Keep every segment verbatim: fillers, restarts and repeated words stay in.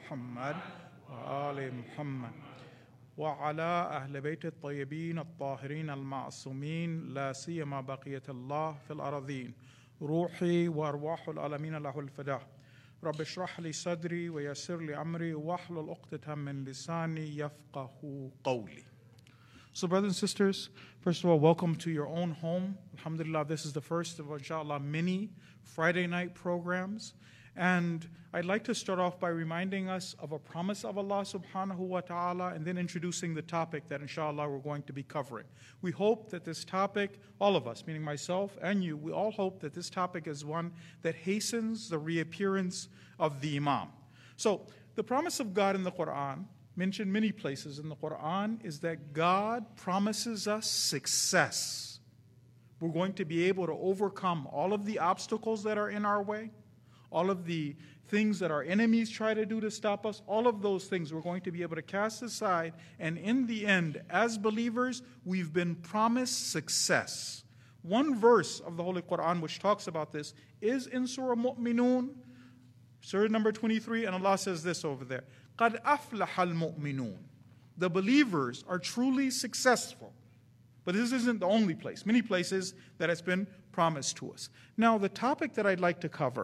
محمد وآل محمد وعلى أهل بيت الطيبين الطاهرين المعصومين لا سيما بقية الله في الأراضين روحي وأرواح العالمين له الفداء رب اشرح لي صدري ويسر لي أمري واحلل عقدة من لساني يفقه قولي. So brothers and sisters, first of all, welcome to your own home. Alhamdulillah, this is the first of, inshallah, many Friday night programs. And I'd like to start off by reminding us of a promise of Allah subhanahu wa ta'ala and then introducing the topic that inshallah we're going to be covering. We hope that this topic, all of us, meaning myself and you, we all hope that this topic is one that hastens the reappearance of the Imam. So the promise of God in the Quran, mentioned many places in the Quran, is that God promises us success. We're going to be able to overcome all of the obstacles that are in our way, all of the things that our enemies try to do to stop us, all of those things we're going to be able to cast aside. And in the end, as believers, we've been promised success. One verse of the Holy Quran which talks about this is in Surah Mu'minun, Surah number twenty-three, and Allah says this over there. قَدْ أَفْلَحَ الْمُؤْمِنُونَ. The believers are truly successful. But this isn't the only place. Many places that it's been promised to us. Now, the topic that I'd like to cover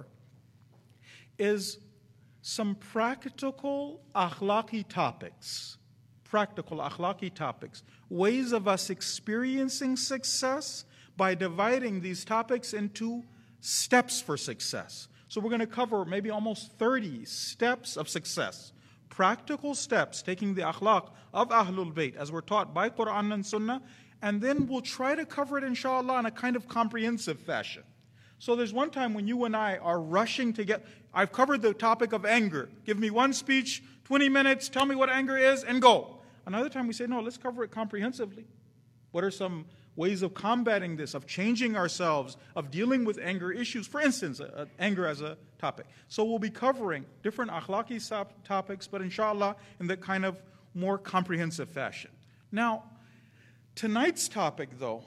is some practical akhlaqi topics. Practical akhlaqi topics. Ways of us experiencing success by dividing these topics into steps for success. So we're going to cover maybe almost thirty steps of success. Practical steps, taking the akhlaq of Ahlul Bayt as we're taught by Quran and Sunnah, and then we'll try to cover it inshallah in a kind of comprehensive fashion. So there's one time when you and I are rushing to get, I've covered the topic of anger. Give me one speech, twenty minutes, tell me what anger is, and go. Another time we say, no, let's cover it comprehensively. What are some ways of combating this, of changing ourselves, of dealing with anger issues? For instance, uh, anger as a topic. So we'll be covering different akhlaqi topics, but inshallah in that kind of more comprehensive fashion. Now, tonight's topic, though,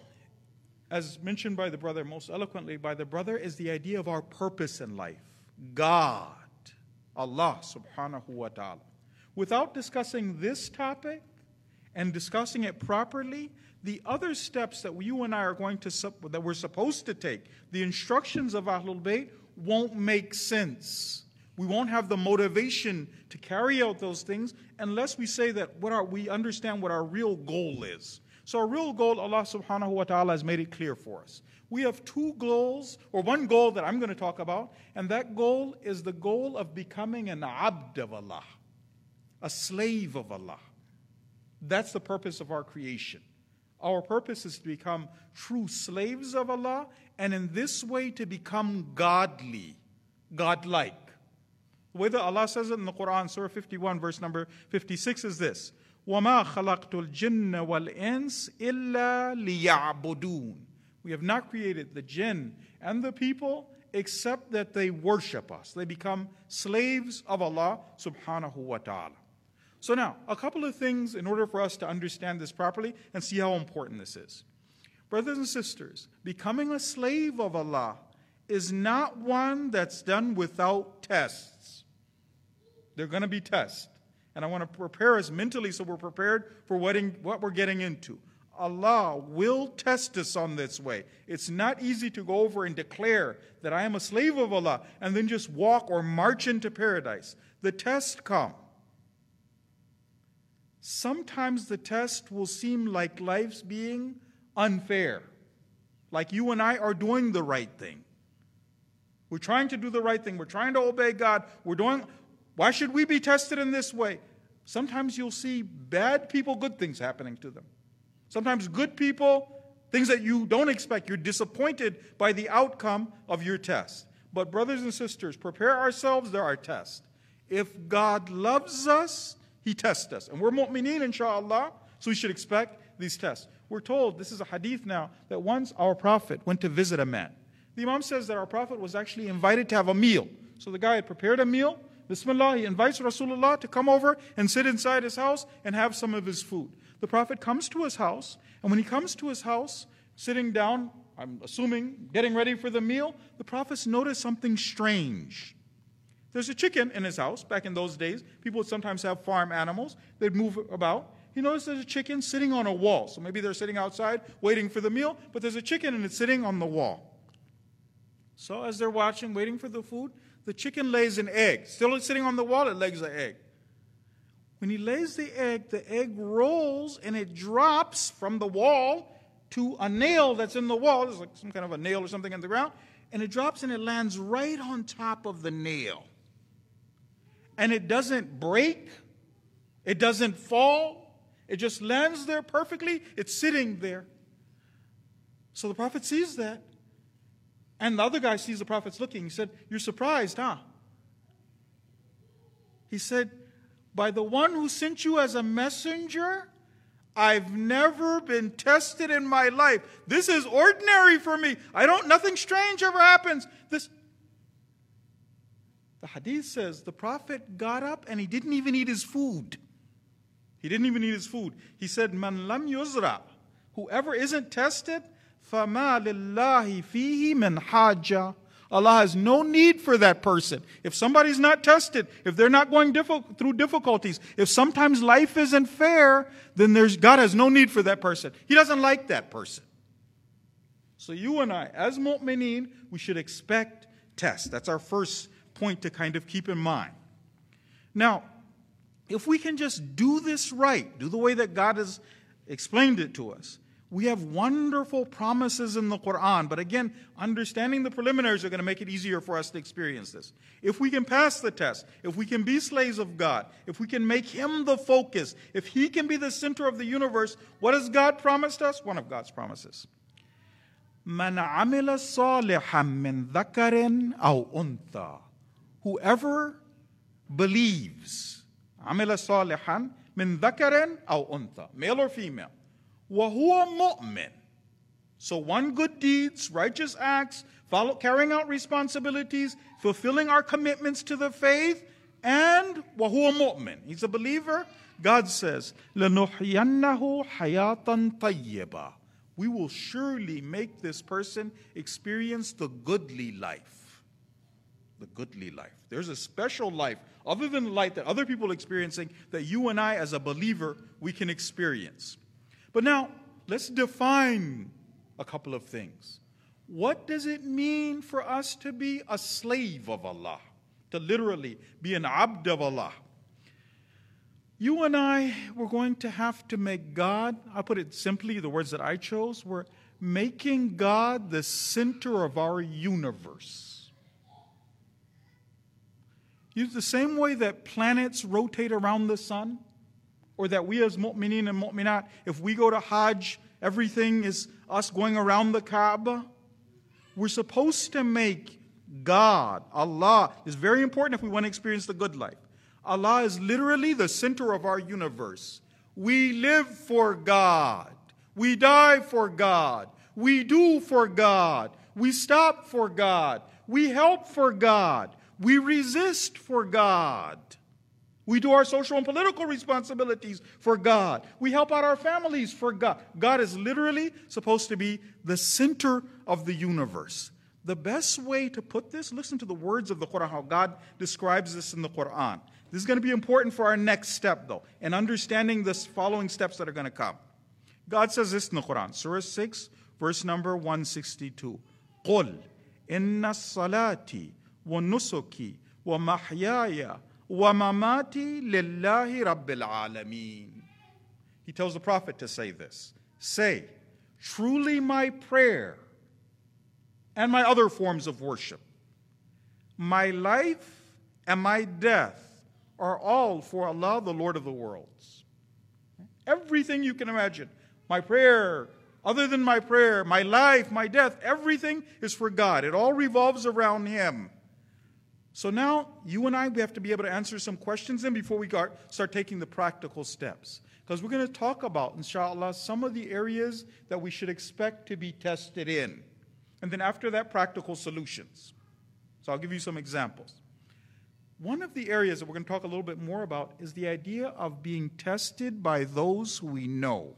as mentioned by the brother, most eloquently by the brother, is the idea of our purpose in life. God, Allah subhanahu wa ta'ala. Without discussing this topic and discussing it properly, the other steps that you and I are going to, that we're supposed to take, the instructions of Ahlul Bayt, won't make sense. We won't have the motivation to carry out those things unless we say that what our, we understand what our real goal is. So our real goal, Allah subhanahu wa ta'ala has made it clear for us. We have two goals, or one goal that I'm going to talk about, and that goal is the goal of becoming an abd of Allah, a slave of Allah. That's the purpose of our creation. Our purpose is to become true slaves of Allah, and in this way to become godly, godlike. The way that Allah says it in the Quran, Surah fifty-one, verse number fifty-six is this. وَمَا خَلَقْتُ الْجِنَّ وَالْإِنسِ إِلَّا لِيَعْبُدُونَ. We have not created the jinn and the people except that they worship us. They become slaves of Allah subhanahu wa ta'ala. So now, a couple of things in order for us to understand this properly and see how important this is. Brothers and sisters, becoming a slave of Allah is not one that's done without tests. There are going to be tests. And I want to prepare us mentally so we're prepared for what, in, what we're getting into. Allah will test us on this way. It's not easy to go over and declare that I am a slave of Allah and then just walk or march into paradise. The tests come. Sometimes the test will seem like life's being unfair. Like you and I are doing the right thing. We're trying to do the right thing. We're trying to obey God. We're doing... Why should we be tested in this way? Sometimes you'll see bad people, good things happening to them. Sometimes good people, things that you don't expect. You're disappointed by the outcome of your test. But brothers and sisters, prepare ourselves, there are tests. If God loves us, He tests us. And we're mu'mineen, inshallah, so we should expect these tests. We're told, this is a hadith now, that once our Prophet went to visit a man. The Imam says that our Prophet was actually invited to have a meal. So the guy had prepared a meal. Bismillah, he invites Rasulullah to come over and sit inside his house and have some of his food. The Prophet comes to his house, and when he comes to his house, sitting down, I'm assuming, getting ready for the meal, the Prophet noticed something strange. There's a chicken in his house. Back in those days, people would sometimes have farm animals. They'd move about. He noticed there's a chicken sitting on a wall. So maybe they're sitting outside waiting for the meal, but there's a chicken and it's sitting on the wall. So as they're watching, waiting for the food, the chicken lays an egg. Still sitting on the wall, it lays an egg. When he lays the egg, the egg rolls and it drops from the wall to a nail that's in the wall. There's like some kind of a nail or something in the ground. And it drops and it lands right on top of the nail. And it doesn't break. It doesn't fall. It just lands there perfectly. It's sitting there. So the prophet sees that. And the other guy sees the prophet's looking. He said, "You're surprised, huh?" He said, "By the one who sent you as a messenger, I've never been tested in my life. This is ordinary for me. I don't, nothing strange ever happens. This." The hadith says the prophet got up and he didn't even eat his food. He didn't even eat his food. He said, "Man lam yuzra," whoever isn't tested, فَمَا لِلَّهِ فِيهِ مِنْ حَاجَةٍ. Allah has no need for that person. If somebody's not tested, if they're not going diffi- through difficulties, if sometimes life isn't fair, then there's, God has no need for that person. He doesn't like that person. So you and I, as mu'mineen, we should expect tests. That's our first point to kind of keep in mind. Now, if we can just do this right, do the way that God has explained it to us, we have wonderful promises in the Quran. But again, understanding the preliminaries are going to make it easier for us to experience this. If we can pass the test, if we can be slaves of God, if we can make Him the focus, if He can be the center of the universe, what has God promised us? One of God's promises. مَنْ عَمِلَ صَالِحًا مِّن ذَكَرٍ أَوْ أُنْثَى. Whoever believes, عَمِلَ صَالِحًا مِّن ذَكَرٍ أَوْ أُنْثَى, male or female, وَهُوَ مُؤْمِنٌ. So one good deeds, righteous acts, follow, carrying out responsibilities, fulfilling our commitments to the faith, and وَهُوَ مُؤْمِنٌ. He's a believer. God says, لَنُحْيَنَّهُ حَيَاةً طَيِّبًا. We will surely make this person experience the goodly life. The goodly life. There's a special life, other than the life that other people are experiencing, that you and I as a believer, we can experience. But now, let's define a couple of things. What does it mean for us to be a slave of Allah? To literally be an abd of Allah? You and I, we're going to have to make God, I'll put it simply, the words that I chose, we're making God the center of our universe. Use the same way that planets rotate around the sun, or that we as mu'mineen and mu'minat, if we go to Hajj, everything is us going around the Kaaba. We're supposed to make God, Allah, is very important if we want to experience the good life. Allah is literally the center of our universe. We live for God. We die for God. We do for God. We stop for God. We help for God. We resist for God. We do our social and political responsibilities for God. We help out our families for God. God is literally supposed to be the center of the universe. The best way to put this, listen to the words of the Quran, how God describes this in the Quran. This is going to be important for our next step, though, in understanding the following steps that are going to come. God says this in the Quran, Surah six, verse number one sixty-two. قُلْ إِنَّ الصَّلَاةِ وَالنُّسُكِ وَمَحْيَايَ وَمَمَاتِي لِلَّهِ رَبِّ الْعَالَمِينَ. He tells the Prophet to say this. Say, truly my prayer and my other forms of worship, my life and my death are all for Allah, the Lord of the worlds. Everything you can imagine. My prayer, other than my prayer, my life, my death, everything is for God. It all revolves around Him. So now, you and I, we have to be able to answer some questions then before we start taking the practical steps. Because we're going to talk about, inshallah, some of the areas that we should expect to be tested in. And then after that, practical solutions. So I'll give you some examples. One of the areas that we're going to talk a little bit more about is the idea of being tested by those who we know.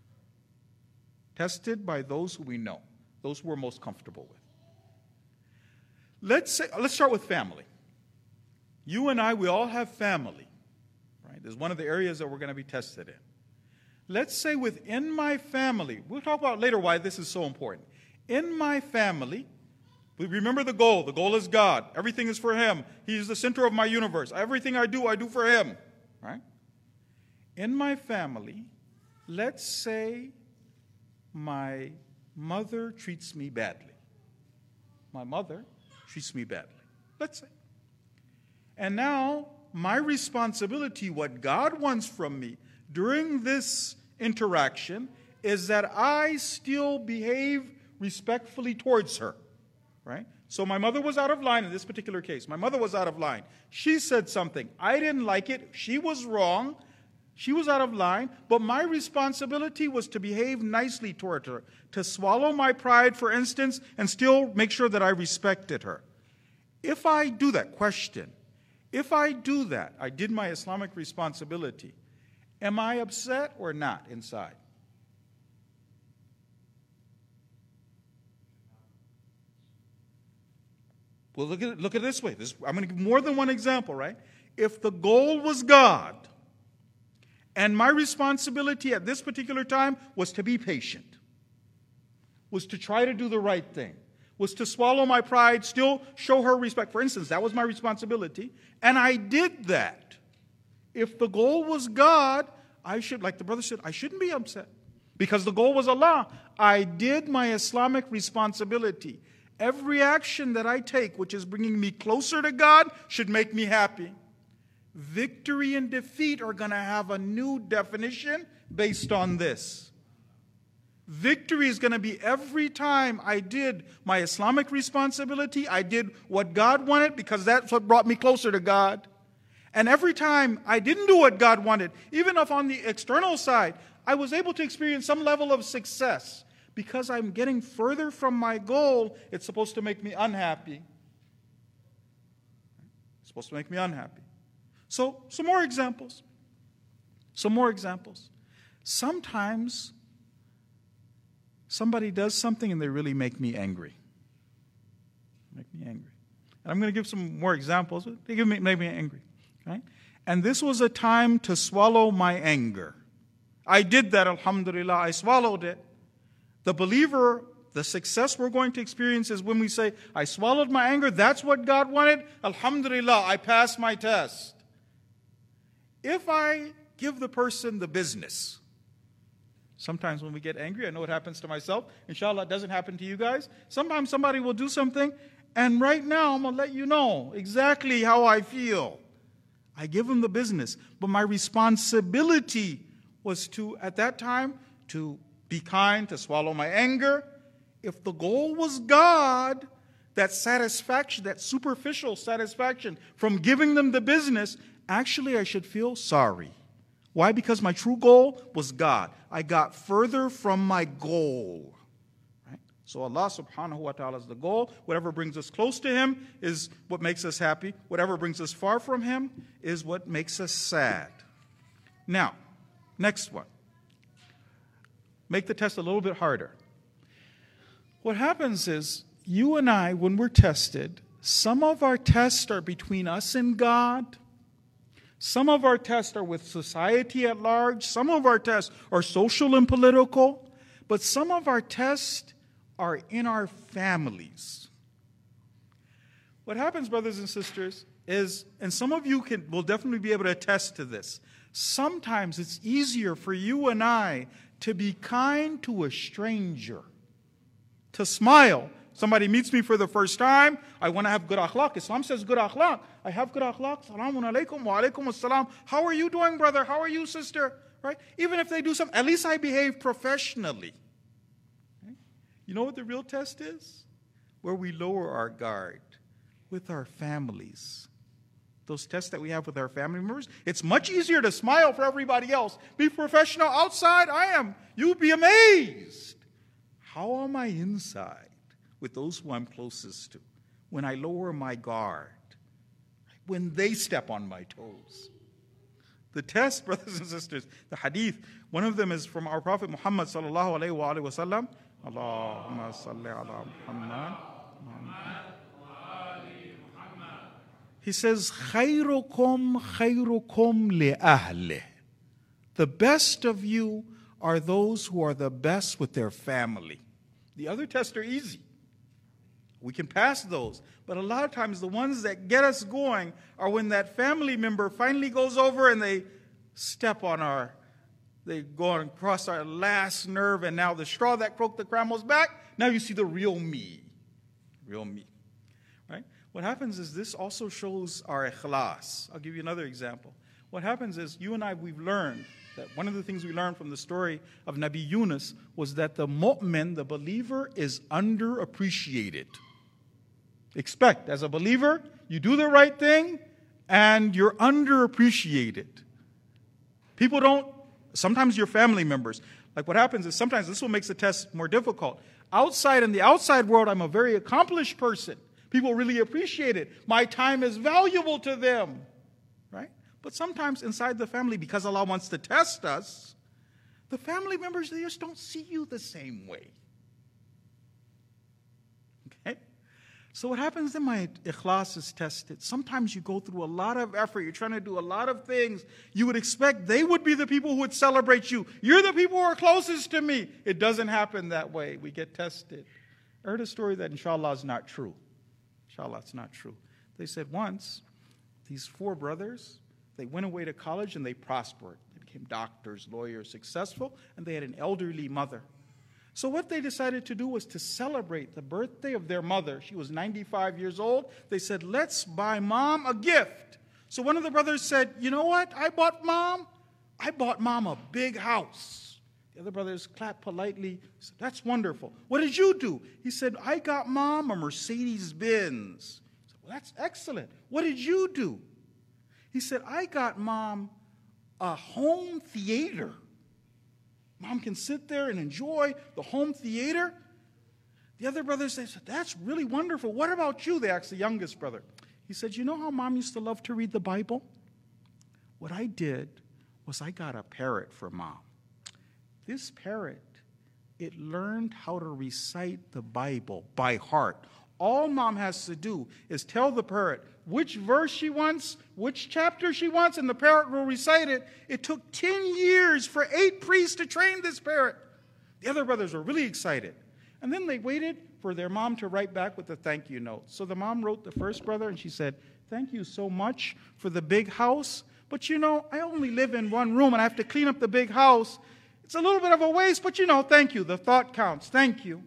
Tested by those who we know. Those who we're most comfortable with. Let's say, let's start with family. You and I, we all have family, right? This is one of the areas that we're going to be tested in. Let's say within my family, we'll talk about later why this is so important. In my family, we remember the goal. The goal is God. Everything is for Him. He's the center of my universe. Everything I do, I do for Him, right? In my family, let's say my mother treats me badly. My mother treats me badly. Let's say. And now, my responsibility, what God wants from me during this interaction, is that I still behave respectfully towards her, right? So my mother was out of line in this particular case. My mother was out of line. She said something. I didn't like it. She was wrong. She was out of line. But my responsibility was to behave nicely toward her, to swallow my pride, for instance, and still make sure that I respected her. If I do that, question, if I do that, I did my Islamic responsibility, am I upset or not inside? Well, look at it, look at it this way. This, I'm going to give more than one example, right? If the goal was God, and my responsibility at this particular time was to be patient, was to try to do the right thing, was to swallow my pride, still show her respect. For instance, that was my responsibility, and I did that. If the goal was God, I should, like the brother said, I shouldn't be upset because the goal was Allah. I did my Islamic responsibility. Every action that I take, which is bringing me closer to God, should make me happy. Victory and defeat are going to have a new definition based on this. Victory is going to be every time I did my Islamic responsibility, I did what God wanted because that's what brought me closer to God. And every time I didn't do what God wanted, even if on the external side, I was able to experience some level of success. Because I'm getting further from my goal, it's supposed to make me unhappy. It's supposed to make me unhappy. So, some more examples. Some more examples. Sometimes somebody does something and they really make me angry. Make me angry. And I'm going to give some more examples. They give me, make me angry. Right? And this was a time to swallow my anger. I did that, alhamdulillah. I swallowed it. The believer, the success we're going to experience is when we say, I swallowed my anger, that's what God wanted, alhamdulillah, I passed my test. If I give the person the business, sometimes when we get angry, I know it happens to myself, inshallah it doesn't happen to you guys, sometimes somebody will do something, and right now I'm going to let you know exactly how I feel. I give them the business, but my responsibility was to, at that time, to be kind, to swallow my anger. If the goal was God, that satisfaction, that superficial satisfaction from giving them the business, actually I should feel sorry. Why? Because my true goal was God. I got further from my goal. Right? So Allah subhanahu wa ta'ala is the goal. Whatever brings us close to Him is what makes us happy. Whatever brings us far from Him is what makes us sad. Now, next one. Make the test a little bit harder. What happens is, you and I, when we're tested, some of our tests are between us and God. Some of our tests are with society at large. Some of our tests are social and political. But some of our tests are in our families. What happens, brothers and sisters, is, and some of you can will definitely be able to attest to this, sometimes it's easier for you and I to be kind to a stranger, to smile. Somebody meets me for the first time, I want to have good akhlaq. Islam says good akhlaq. I have good akhlaq. Salamun alaykum wa alaykum assalam. How are you doing, brother? How are you, sister? Right? Even if they do something, at least I behave professionally. Right? You know what the real test is? Where we lower our guard with our families. Those tests that we have with our family members, it's much easier to smile for everybody else. Be professional outside, I am. You'd be amazed. How am I inside with those who I'm closest to? When I lower my guard, when they step on my toes. The test, brothers and sisters, the hadith, one of them is from our Prophet Muhammad sallallahu alayhi wa sallam. Allahumma salli ala Muhammad. He says, خَيْرُكُمْ خَيْرُكُمْ لِأَهْلِهِ. The best of you are those who are the best with their family. The other tests are easy. We can pass those. But a lot of times the ones that get us going are when that family member finally goes over and they step on our, they go on across our last nerve, and now the straw that broke the camel's back, now you see the real me. Real me. Right? What happens is this also shows our ikhlas. I'll give you another example. What happens is you and I, we've learned that one of the things we learned from the story of Nabi Yunus was that the mu'min, the believer, is underappreciated. Expect, as a believer, you do the right thing and you're underappreciated. People don't, sometimes your family members, like what happens is sometimes this is what makes the test more difficult. Outside, in the outside world, I'm a very accomplished person. People really appreciate it. My time is valuable to them, right? But sometimes inside the family, because Allah wants to test us, the family members, they just don't see you the same way. Okay? So what happens then, my ikhlas is tested. Sometimes you go through a lot of effort. You're trying to do a lot of things. You would expect they would be the people who would celebrate you. You're the people who are closest to me. It doesn't happen that way. We get tested. I heard a story that inshallah is not true. Inshallah, it's not true. They said once, these four brothers, they went away to college and they prospered. They became doctors, lawyers, successful, and they had an elderly mother. So what they decided to do was to celebrate the birthday of their mother. She was ninety-five years old. They said, let's buy mom a gift. So one of the brothers said, you know what I bought mom? I bought mom a big house. The other brothers clapped politely. Said, that's wonderful. What did you do? He said, I got mom a Mercedes Benz. I said, well, that's excellent. What did you do? He said, I got mom a home theater. Mom can sit there and enjoy the home theater. The other brothers said, that's really wonderful. What about you? They asked the youngest brother. He said, you know how mom used to love to read the Bible? What I did was I got a parrot for mom. This parrot, it learned how to recite the Bible by heart. All mom has to do is tell the parrot which verse she wants, which chapter she wants, and the parrot will recite it. It took ten years for eight priests to train this parrot. The other brothers were really excited. And then they waited for their mom to write back with a thank you note. So the mom wrote the first brother and she said, thank you so much for the big house. But you know, I only live in one room and I have to clean up the big house. It's a little bit of a waste, but you know, thank you. The thought counts. Thank you.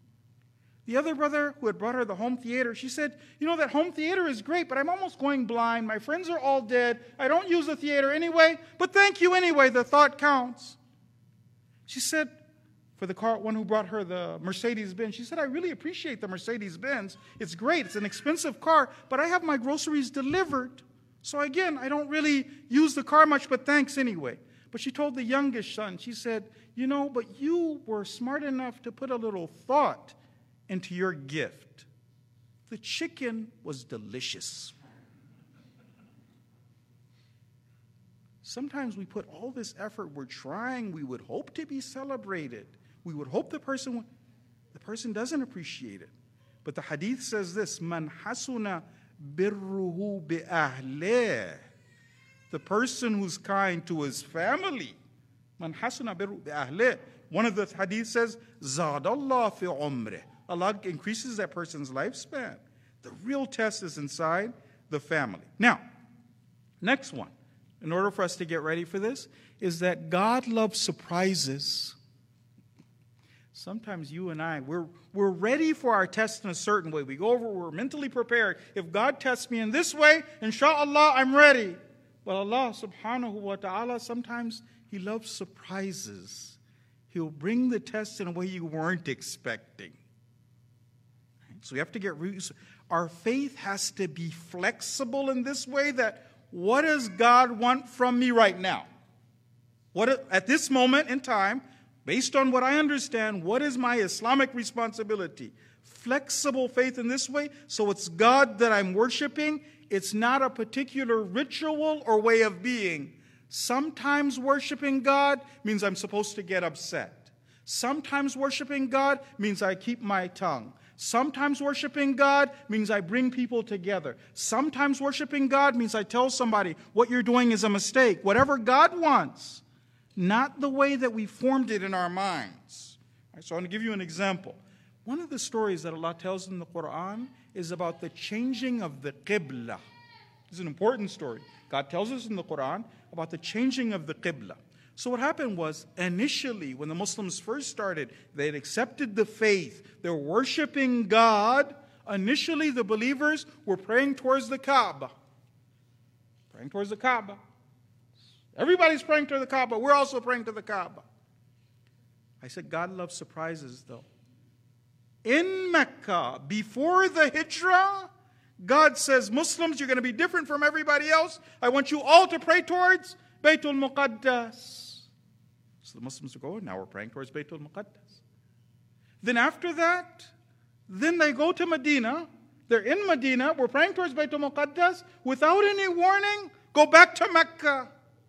The other brother who had brought her the home theater, she said, you know, that home theater is great, but I'm almost going blind. My friends are all dead. I don't use the theater anyway, but thank you anyway. The thought counts. She said, for the car, one who brought her the Mercedes Benz, she said, I really appreciate the Mercedes Benz. It's great. It's an expensive car, but I have my groceries delivered. So again, I don't really use the car much, but thanks anyway. But she told the youngest son, she said, you know, but you were smart enough to put a little thought into your gift. The chicken was delicious. Sometimes we put all this effort, we're trying, we would hope to be celebrated. We would hope the person, the person doesn't appreciate it. But the hadith says this, Man hasuna birruhu bi ahleh. The person who's kind to his family. Man hasuna birruhu bi ahleh. One of the hadith says, Zadallah fi umreh. Allah increases that person's lifespan. The real test is inside the family. Now, next one, in order for us to get ready for this, is that God loves surprises. Sometimes you and I, we're, we're ready for our test in a certain way. We go over, we're mentally prepared. If God tests me in this way, inshallah, I'm ready. But Allah subhanahu wa ta'ala, sometimes He loves surprises. He'll bring the test in a way you weren't expecting. So we have to get, re- our faith has to be flexible in this way that what does God want from me right now? What at this moment in time, based on what I understand, what is my Islamic responsibility? Flexible faith in this way, so it's God that I'm worshiping. It's not a particular ritual or way of being. Sometimes worshiping God means I'm supposed to get upset. Sometimes worshiping God means I keep my tongue. Sometimes worshiping God means I bring people together. Sometimes worshiping God means I tell somebody what you're doing is a mistake. Whatever God wants, not the way that we formed it in our minds. All right, so I'm going to give you an example. One of the stories that Allah tells in the Quran is about the changing of the Qibla. This is an important story. God tells us in the Quran about the changing of the Qibla. So what happened was, initially, when the Muslims first started, they had accepted the faith. They were worshiping God. Initially, the believers were praying towards the Kaaba. Praying towards the Kaaba. Everybody's praying to the Kaaba. We're also praying to the Kaaba. I said, God loves surprises, though. In Mecca, before the Hijrah, God says, Muslims, you're going to be different from everybody else. I want you all to pray towards Baytul Muqaddas. So the Muslims are going, now we're praying towards Baytul Muqaddas. Then after that, then they go to Medina. They're in Medina. We're praying towards Baytul Muqaddas. Without any warning, go back to Mecca.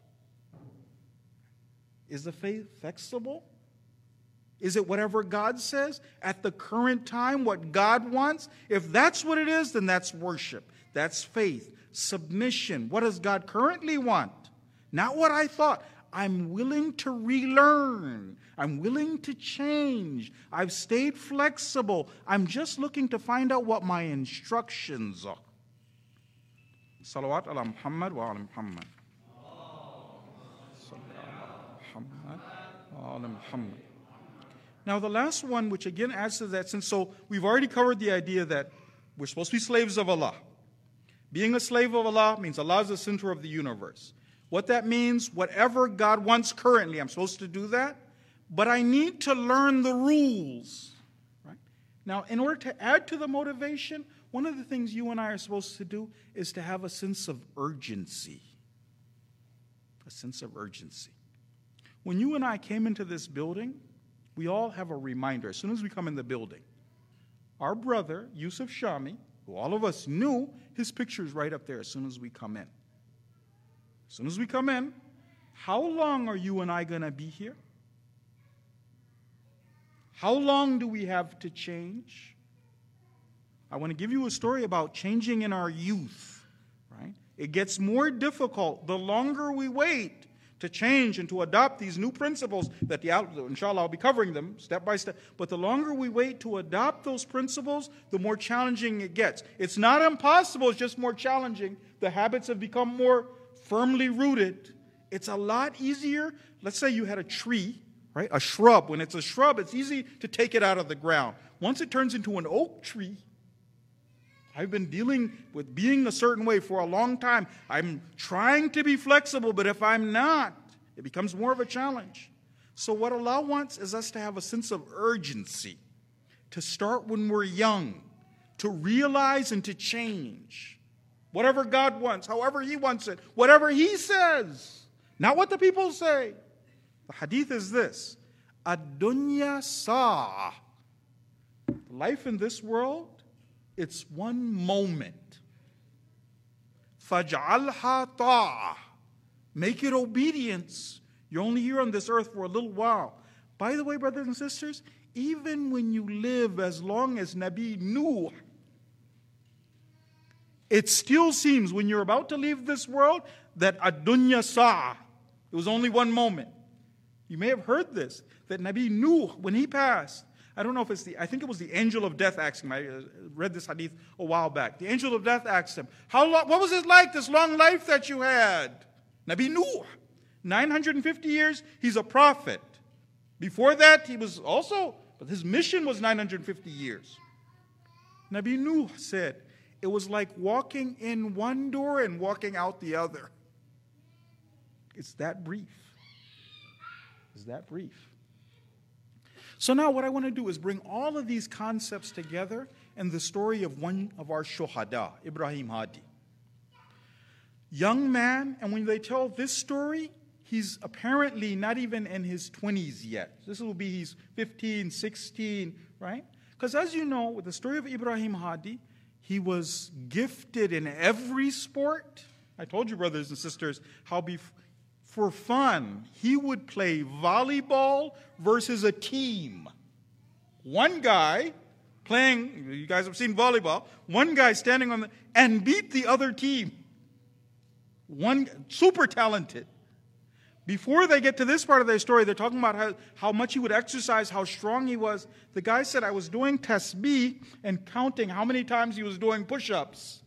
Is the faith flexible? Is it whatever God says at the current time, what God wants? If that's what it is, then that's worship. That's faith, submission. What does God currently want? Not what I thought. I'm willing to relearn. I'm willing to change. I've stayed flexible. I'm just looking to find out what my instructions are. Salawat ala Muhammad wa ala Muhammad. Muhammad wa ala Muhammad. Now the last one, which again adds to that, since so we've already covered the idea that we're supposed to be slaves of Allah. Being a slave of Allah means Allah is the center of the universe. What that means, whatever God wants currently, I'm supposed to do that, but I need to learn the rules. Right? Now, in order to add to the motivation, one of the things you and I are supposed to do is to have a sense of urgency. A sense of urgency. When you and I came into this building, we all have a reminder as soon as we come in the building. Our brother, Yusuf Shami, who all of us knew, his picture is right up there as soon as we come in. As soon as we come in, how long are you and I going to be here? How long do we have to change? I want to give you a story about changing in our youth. Right? It gets more difficult the longer we wait to change and to adopt these new principles that, the, inshallah, I'll be covering them step by step. But the longer we wait to adopt those principles, the more challenging it gets. It's not impossible, it's just more challenging. The habits have become more firmly rooted. It's a lot easier. Let's say you had a tree, right? A shrub. When it's a shrub, it's easy to take it out of the ground. Once it turns into an oak tree, I've been dealing with being a certain way for a long time. I'm trying to be flexible, but if I'm not, it becomes more of a challenge. So what Allah wants is us to have a sense of urgency, to start when we're young, to realize and to change. Whatever God wants, however He wants it, whatever He says, not what the people say. The hadith is this: ad-dunya sa'a. Life in this world, it's one moment. Faj'alha ta'a. Make it obedience. You're only here on this earth for a little while. By the way, brothers and sisters, even when you live as long as Nabi Nuh, it still seems when you're about to leave this world that ad-dunya sa'a. It was only one moment. You may have heard this, that Nabi Nuh, when he passed, I don't know if it's the, I think it was the angel of death asked him. I read this hadith a while back. The angel of death asked him, "How long, what was it like, this long life that you had?" Nabi Nuh, nine hundred fifty years, he's a prophet. Before that, he was also, but his mission was nine hundred fifty years. Nabi Nuh said, it was like walking in one door and walking out the other. It's that brief. It's that brief. So now what I want to do is bring all of these concepts together in the story of one of our shuhada, Ibrahim Hadi. Young man, and when they tell this story, he's apparently not even in his twenties yet. This will be he's fifteen, sixteen, right? Because as you know, with the story of Ibrahim Hadi, he was gifted in every sport. I told you, brothers and sisters, how bef- for fun, he would play volleyball versus a team. One guy playing, you guys have seen volleyball, one guy standing on the, and beat the other team. One, super talented. Before they get to this part of their story, they're talking about how, how much he would exercise, how strong he was. The guy said, I was doing tasbih and counting how many times he was doing push-ups.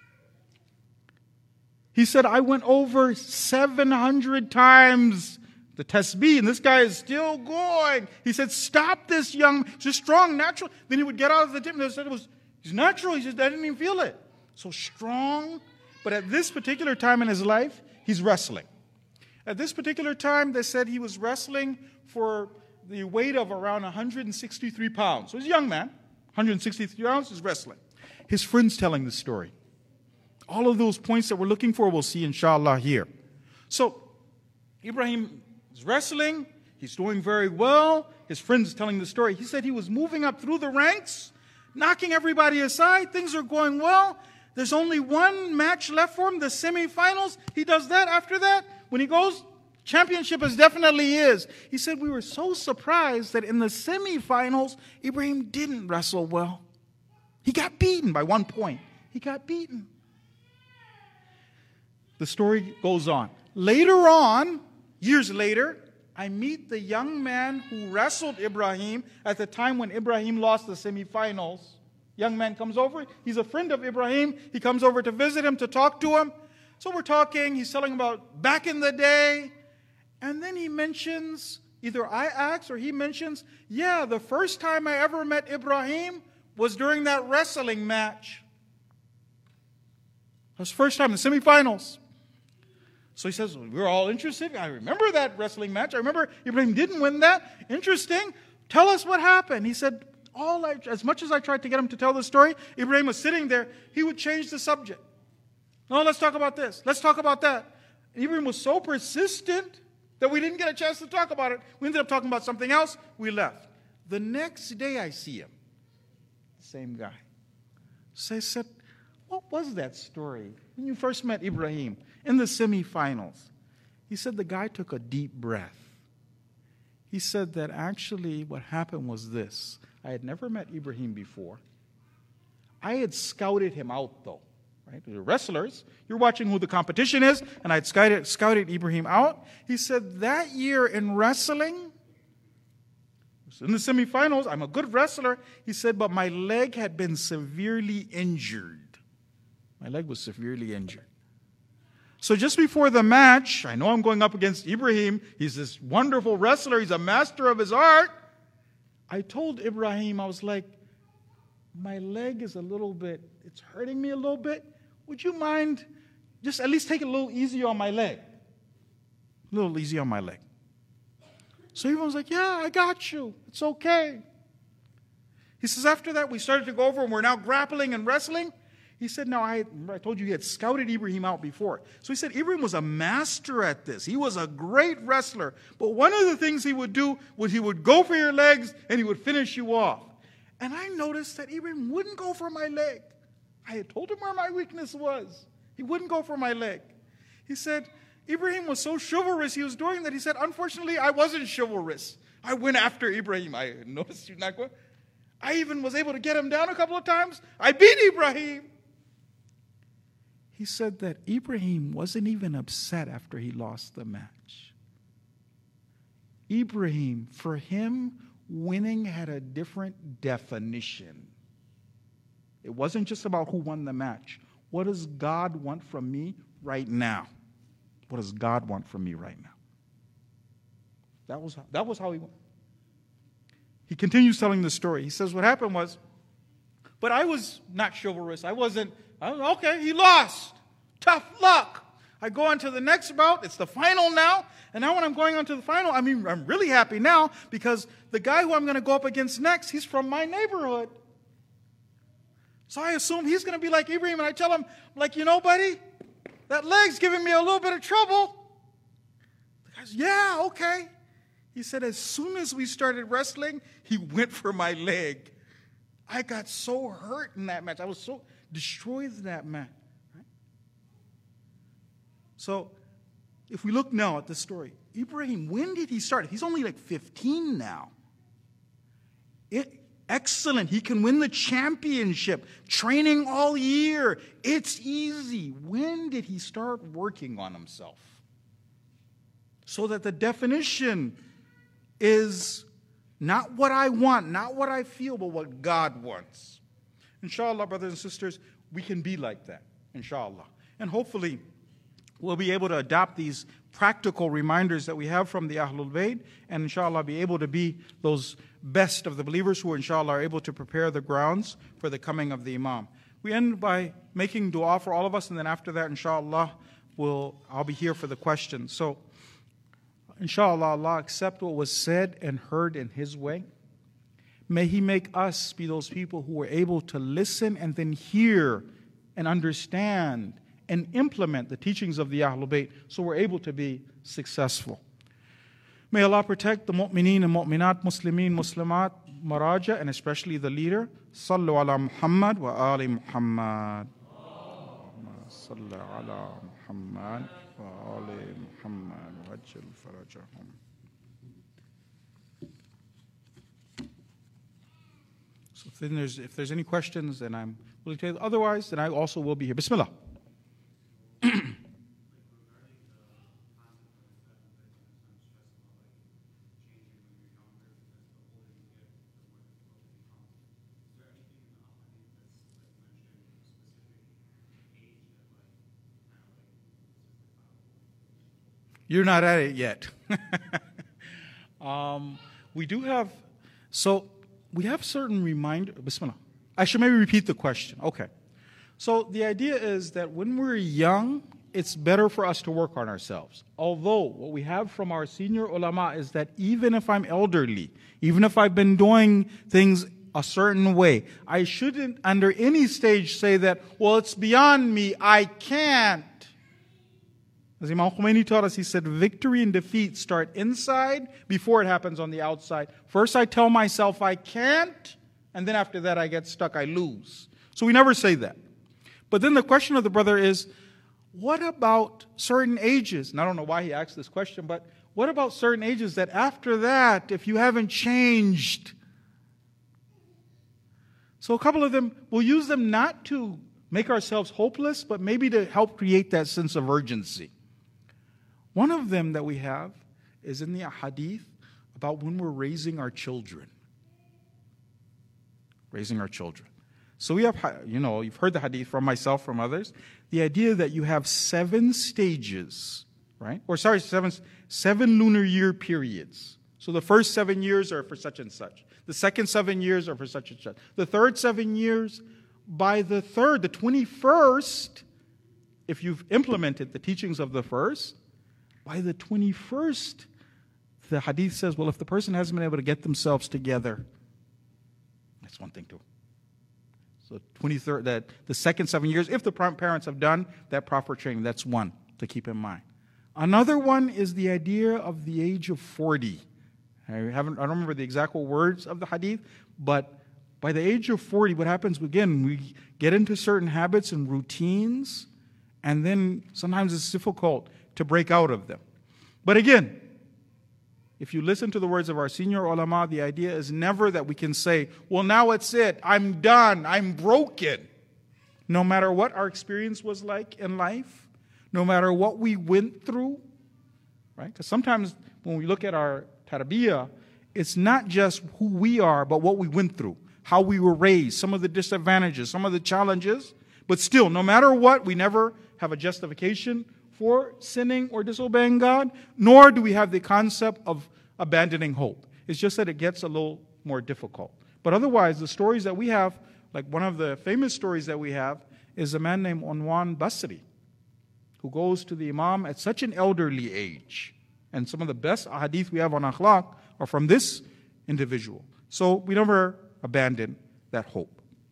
He said, I went over seven hundred times the tasbih, and this guy is still going. He said, stop this young, just strong, natural. Then he would get out of the gym, and they said it was he's natural. He said, I didn't even feel it. So strong. But at this particular time in his life, he's wrestling. At this particular time, they said he was wrestling for the weight of around one hundred sixty-three pounds. So he's a young man, one hundred sixty-three pounds, is wrestling. His friend's telling the story. All of those points that we're looking for, we'll see inshallah here. So Ibrahim is wrestling. He's doing very well. His friend's telling the story. He said he was moving up through the ranks, knocking everybody aside. Things are going well. There's only one match left for him, the semifinals. He does that. After that, when he goes, championship is definitely his. He said, we were so surprised that in the semifinals, Ibrahim didn't wrestle well. He got beaten by one point. He got beaten. The story goes on. Later on, years later, I meet the young man who wrestled Ibrahim at the time when Ibrahim lost the semifinals. Young man comes over. He's a friend of Ibrahim. He comes over to visit him, to talk to him. So we're talking. He's telling about back in the day. And then he mentions, either I ask or he mentions, yeah, the first time I ever met Ibrahim was during that wrestling match. That was the first time in the semifinals. So he says, well, we're all interested. I remember that wrestling match. I remember Ibrahim didn't win that. Interesting. Tell us what happened. He said, all I, as much as I tried to get him to tell the story, Ibrahim was sitting there. He would change the subject. No, let's talk about this. Let's talk about that. And Ibrahim was so persistent that we didn't get a chance to talk about it. We ended up talking about something else. We left. The next day I see him. Same guy. So I said, what was that story when you first met Ibrahim in the semifinals? He said the guy took a deep breath. He said that actually what happened was this. I had never met Ibrahim before. I had scouted him out though. Right? The wrestlers, you're watching who the competition is, and I'd scouted, scouted Ibrahim out. He said that year in wrestling, in the semifinals, I'm a good wrestler. He said, but my leg had been severely injured. My leg was severely injured. So just before the match, I know I'm going up against Ibrahim. He's this wonderful wrestler. He's a master of his art. I told Ibrahim, I was like, my leg is a little bit, it's hurting me a little bit. Would you mind just at least take it a little easier on my leg? A little easier on my leg. So Ibrahim was like, yeah, I got you. It's okay. He says, after that, we started to go over and we're now grappling and wrestling. He said, now, I, I told you he had scouted Ibrahim out before. So he said, Ibrahim was a master at this. He was a great wrestler. But one of the things he would do was he would go for your legs and he would finish you off. And I noticed that Ibrahim wouldn't go for my leg. I had told him where my weakness was. He wouldn't go for my leg. He said, Ibrahim was so chivalrous he was doing that. He said, unfortunately, I wasn't chivalrous. I went after Ibrahim. I noticed you're not going. I even was able to get him down a couple of times. I beat Ibrahim. He said that Ibrahim wasn't even upset after he lost the match. Ibrahim, for him, winning had a different definition. It wasn't just about who won the match. What does God want from me right now? What does God want from me right now? That was, that was how he went. He continues telling the story. He says what happened was, but I was not chivalrous. I wasn't, I was, okay, he lost. Tough luck. I go on to the next bout. It's the final now. And now when I'm going on to the final, I mean, I'm really happy now because the guy who I'm going to go up against next, he's from my neighborhood. So I assume he's going to be like Ibrahim. And I tell him, like, you know, buddy, that leg's giving me a little bit of trouble. The guy's, yeah, okay. He said, as soon as we started wrestling, he went for my leg. I got so hurt in that match. I was so destroyed in that match. Right? So if we look now at the story, Ibrahim, when did he start? He's only like fifteen now. It, Excellent. He can win the championship. Training all year. It's easy. When did he start working on himself? So that the definition is not what I want, not what I feel, but what God wants. Inshallah, brothers and sisters, we can be like that. Inshallah. And hopefully, we'll be able to adopt these practical reminders that we have from the Ahlul Bayt, and inshallah be able to be those best of the believers who inshallah are able to prepare the grounds for the coming of the Imam. We end by making dua for all of us, and then after that, inshallah, we'll, I'll be here for the questions. So, inshallah, Allah accept what was said and heard in His way. May He make us be those people who are able to listen and then hear and understand and implement the teachings of the Ahlul Bayt so we're able to be successful. May Allah protect the mu'mineen and mu'minat, Muslimin, Muslimat, Maraja, and especially the leader. Sallu ala Muhammad wa ali Muhammad. Sallu ala Muhammad wa ali Muhammad. Wajjal farajahum. So if there's, if there's any questions, then I'm willing to take. Otherwise, then I also will be here. Bismillah. You're not at it yet. um, we do have, so we have certain reminder. Bismillah. I should maybe repeat the question. Okay. So the idea is that when we're young, it's better for us to work on ourselves. Although what we have from our senior ulama is that even if I'm elderly, even if I've been doing things a certain way, I shouldn't under any stage say that, well, it's beyond me, I can't. As Imam Khomeini taught us, he said, victory and defeat start inside before it happens on the outside. First I tell myself I can't, and then after that I get stuck, I lose. So we never say that. But then the question of the brother is, what about certain ages? And I don't know why he asked this question, but what about certain ages that after that, if you haven't changed? So a couple of them, we'll use them not to make ourselves hopeless, but maybe to help create that sense of urgency. One of them that we have is in the hadith about when we're raising our children. Raising our children. So we have, you know, you've heard the hadith from myself, from others. The idea that you have seven stages, right? Or sorry, seven, seven lunar year periods. So the first seven years are for such and such. The second seven years are for such and such. The third seven years, by the third, the twenty-first, if you've implemented the teachings of the first, by the twenty-first, the hadith says, well, if the person hasn't been able to get themselves together, that's one thing too. So twenty-third, that the second seven years, if the parents have done that proper training, that's one to keep in mind. Another one is the idea of the age of forty. I haven't, I don't remember the exact words of the hadith, but by the age of forty, what happens again? We get into certain habits and routines, and then sometimes it's difficult to break out of them. But again, if you listen to the words of our senior ulama, the idea is never that we can say, well, now it's it, I'm done, I'm broken. No matter what our experience was like in life, no matter what we went through, right? Because sometimes when we look at our tarbiyah, it's not just who we are, but what we went through, how we were raised, some of the disadvantages, some of the challenges. But still, no matter what, we never have a justification for sinning or disobeying God, nor do we have the concept of abandoning hope. It's just that it gets a little more difficult. But otherwise, the stories that we have, like one of the famous stories that we have, is a man named Unwan Basri, who goes to the Imam at such an elderly age. And some of the best hadith we have on akhlaq are from this individual. So we never abandon that hope.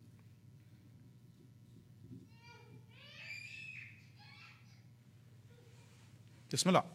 Bismillah.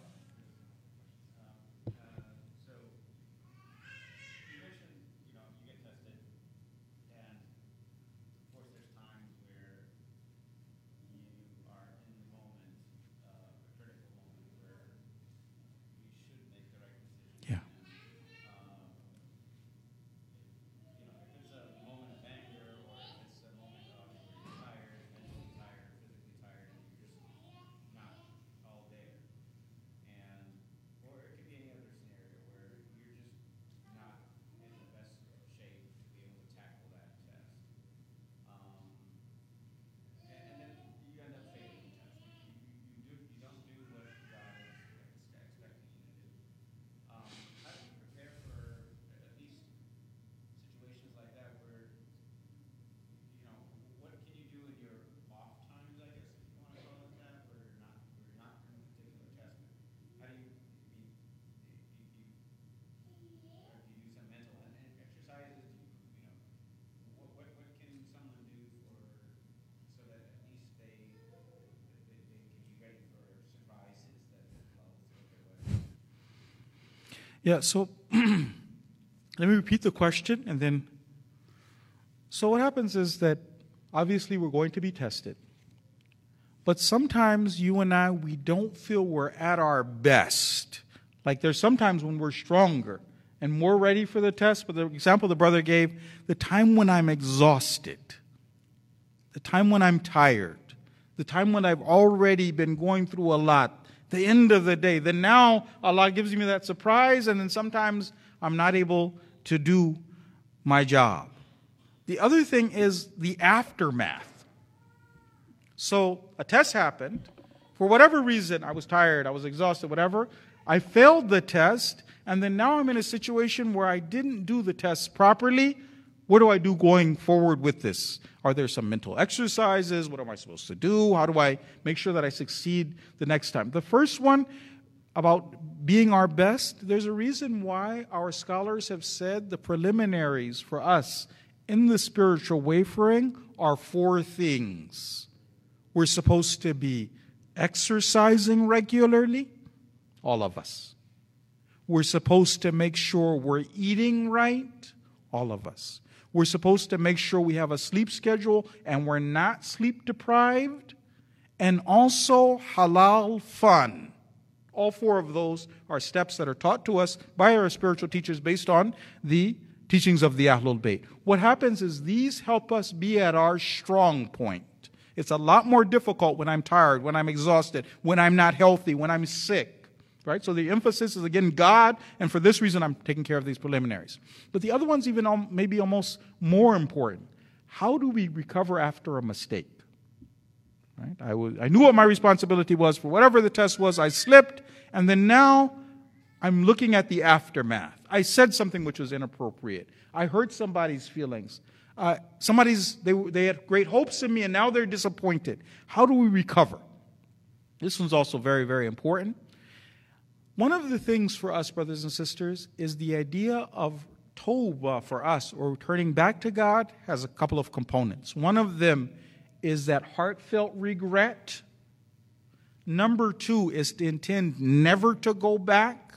Yeah, so let me repeat the question and then. So what happens is that obviously we're going to be tested. But sometimes you and I, we don't feel we're at our best. Like there's sometimes when we're stronger and more ready for the test. But the example the brother gave, the time when I'm exhausted, the time when I'm tired, the time when I've already been going through a lot, the end of the day, then now Allah gives me that surprise, and then sometimes I'm not able to do my job. The other thing is the aftermath. So a test happened. For whatever reason, I was tired, I was exhausted, whatever. I failed the test, and then now I'm in a situation where I didn't do the test properly. What do I do going forward with this? Are there some mental exercises? What am I supposed to do? How do I make sure that I succeed the next time? The first one, about being our best, there's a reason why our scholars have said the preliminaries for us in the spiritual wayfaring are four things. We're supposed to be exercising regularly, all of us. We're supposed to make sure we're eating right, all of us. We're supposed to make sure we have a sleep schedule and we're not sleep deprived. And also halal fun. All four of those are steps that are taught to us by our spiritual teachers based on the teachings of the Ahlul Bayt. What happens is these help us be at our strong point. It's a lot more difficult when I'm tired, when I'm exhausted, when I'm not healthy, when I'm sick. Right? So the emphasis is again God, and for this reason I'm taking care of these preliminaries. But the other one's even maybe almost more important. How do we recover after a mistake? Right? I, was, I knew what my responsibility was for whatever the test was. I slipped, and then now I'm looking at the aftermath. I said something which was inappropriate. I hurt somebody's feelings. Uh, somebody's they they had great hopes in me, and now they're disappointed. How do we recover? This one's also very, very important. One of the things for us, brothers and sisters, is the idea of tawbah for us, or turning back to God, has a couple of components. One of them is that heartfelt regret. Number two is to intend never to go back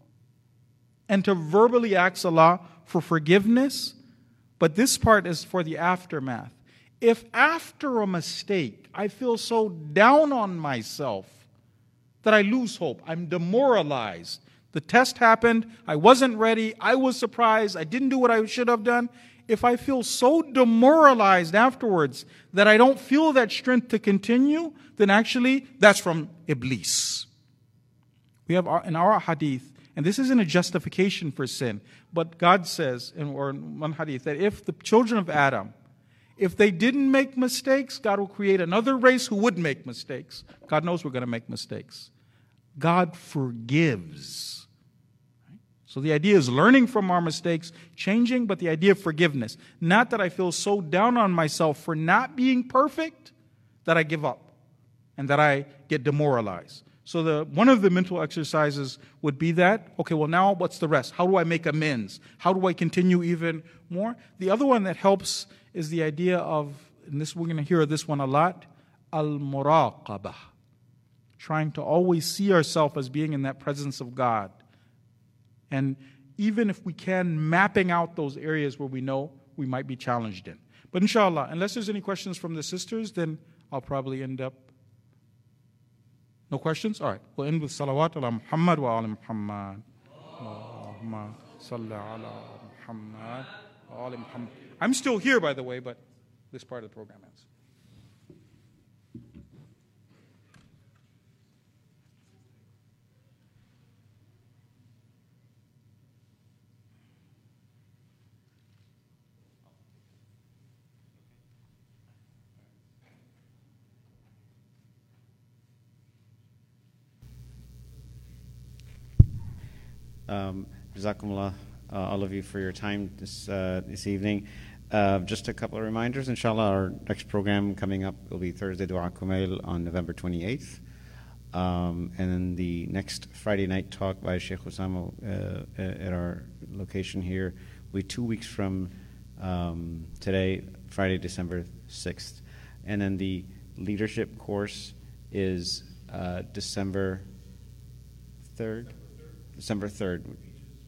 and to verbally ask Allah for forgiveness. But this part is for the aftermath. If after a mistake I feel so down on myself that I lose hope, I'm demoralized. The test happened, I wasn't ready, I was surprised, I didn't do what I should have done. If I feel so demoralized afterwards that I don't feel that strength to continue, then actually that's from Iblis. We have in our hadith, and this isn't a justification for sin, but God says, in, or in one hadith, that if the children of Adam, if they didn't make mistakes, God will create another race who would make mistakes. God knows we're going to make mistakes. God forgives. So the idea is learning from our mistakes, changing, but the idea of forgiveness. Not that I feel so down on myself for not being perfect that I give up and that I get demoralized. So the one of the mental exercises would be that, okay, well now what's the rest? How do I make amends? How do I continue even more? The other one that helps is the idea of, and this we're going to hear this one a lot, al-muraqabah. Trying to always see ourselves as being in that presence of God. And even if we can, mapping out those areas where we know we might be challenged in. But inshallah, unless there's any questions from the sisters, then I'll probably end up. No questions? All right. We'll end with salawat ala Muhammad wa ala Muhammad. Allahumma salli ala Muhammad wa ala Muhammad. I'm still here, by the way, but this part of the program ends. Um, Jazakumullah, uh, all of you, for your time this uh, this evening. Uh, just a couple of reminders. Inshallah, our next program coming up will be Thursday Dua Kumail on November twenty-eighth. Um, and then the next Friday night talk by Sheikh Osama uh, at our location here will be two weeks from um, today, Friday, December sixth. And then the leadership course is uh, December third. December third.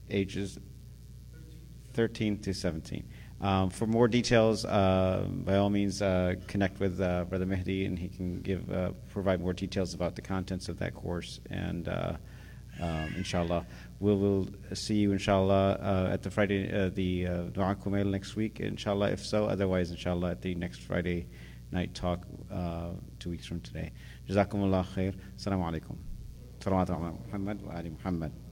ages thirteen to seventeen. Um, for more details, uh, by all means, uh, connect with uh, Brother Mehdi, and he can give uh, provide more details about the contents of that course. And uh, um, inshallah, we will see you, inshallah, uh, at the Friday, uh, the uh, Dua Kumail next week, inshallah. If so, otherwise, inshallah, at the next Friday night talk, uh, two weeks from today. Jazakumullah khair. Assalamu alaikum. Salawat ala Muhammad wa ali Muhammad.